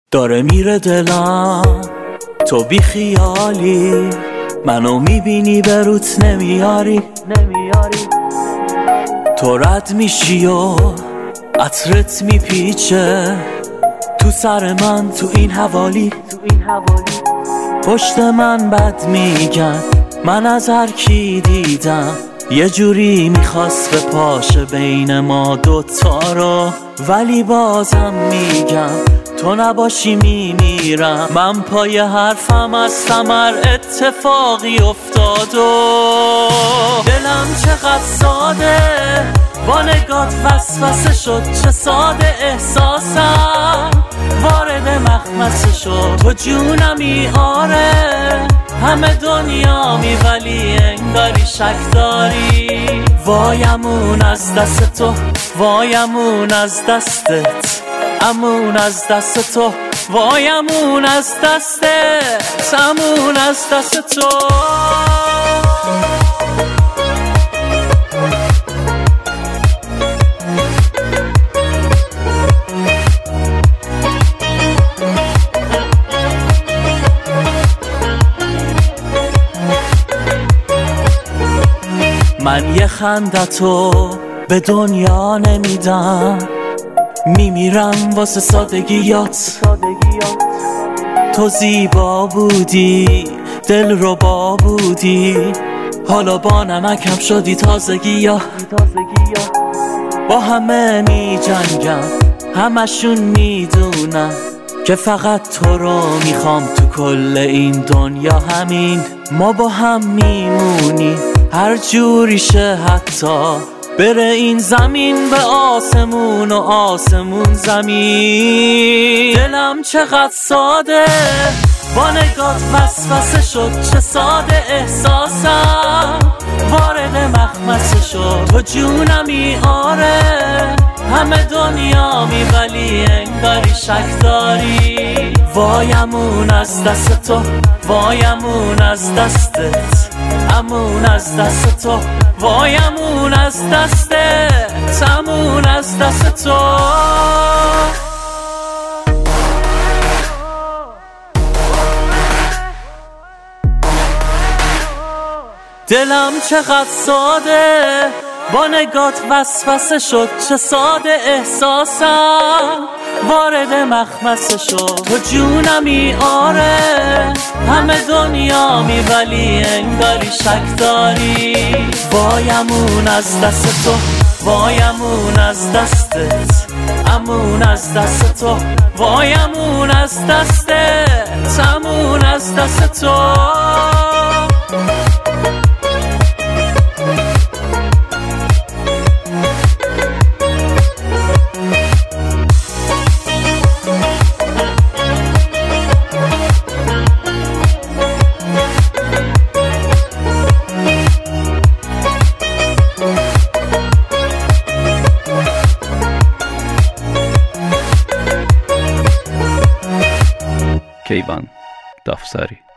داره میره دلم تو بی خیالی، منو میبینی به روت نمیاری تو رد میشی و عطرت میپیچه تو سر من، تو این حوالی پشت من بد میگن من از هر کی دیدم، یه جوری میخواست به پاشه بین ما دوتا رو، ولی بازم میگم تو نباشی میمیرم. من پای حرفم از ثمر اتفاقی افتاد و دلم چقدر ساده با نگات وسوسه شد، چه ساده احساسم وارد مخمسه شد. تو جونمی آره همه دنیامی، ولی انگاری شک داری. وایمون از دست تو، وایمون از دستت، امون از دست تو، وایمون از دستت، امون از دست تو. من یه خندتو به دنیا نمیدم، میمیرم واسه سادگیات. تو زیبا بودی، دل رو با بودی، حالا با نمکم شدی تازگیا. با همه می جنگم، همشون میدونم که فقط تو رو میخوام تو کل این دنیا. همین ما با هم میمونی هر جوری شه، حتی بره این زمین به آسمون و آسمون زمین. دلم چقدر ساده با نگات وسوسه شد، چه ساده احساسم وارد مخمسه شد. تو جونمی آره همه دنیامی، ولی انگاری شک داری. وایمون از دست تو، وایمون از دستت، امون از دست تو، وایمون از دستت، امون از دست تو. دلم چقدر ساده با نگات وسوسه شد، چه ساده احساسم وارد مخمسه شد. تو جونمی آره همه دنیامی، ولی انگاری شک داری. وایمون از دست تو، وایمون از دستت، امون از دست تو، وایمون از دستت، امون از دست تو. کیوان دافسری.